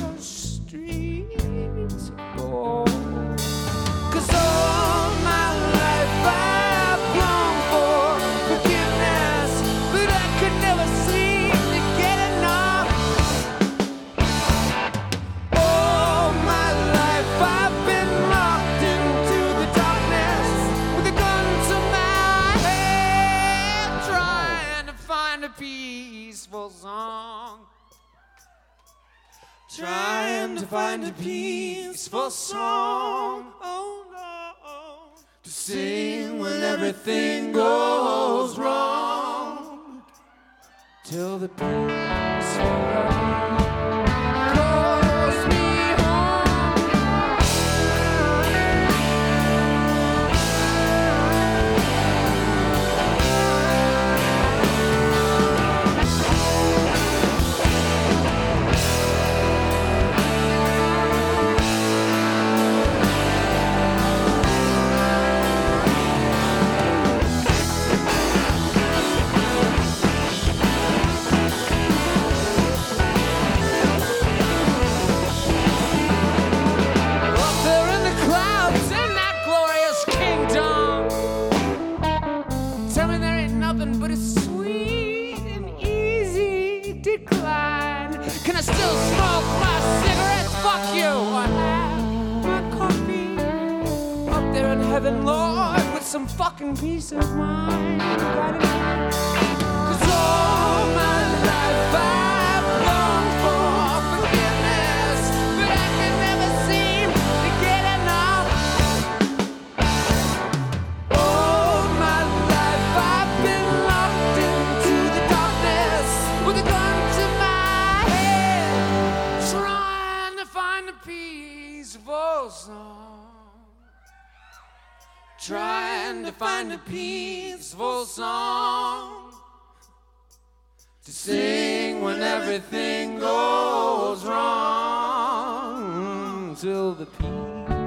the streets of gold. 'Cause all my life I've longed for forgiveness, but I could never seem to get enough. All my life I've been locked into the darkness with a gun to my head, trying to find a peaceful song. Trying to find a peaceful song, oh no, to sing when everything goes wrong, till the peaceful rain calls me home. Up there in the clouds in that glorious kingdom, tell me there ain't nothing but a sweet and easy decline. Can I still smoke my cigarettes? Fuck you. I have my coffee up there in heaven, Lord, with some fucking peace of mind. 'Cause all my life I've longed for forgiveness, but I can never seem to get enough. All my life I've been locked into the darkness with a gun to my head, trying to find a peaceful song. Trying to find a peaceful song to sing when everything goes wrong, till the peace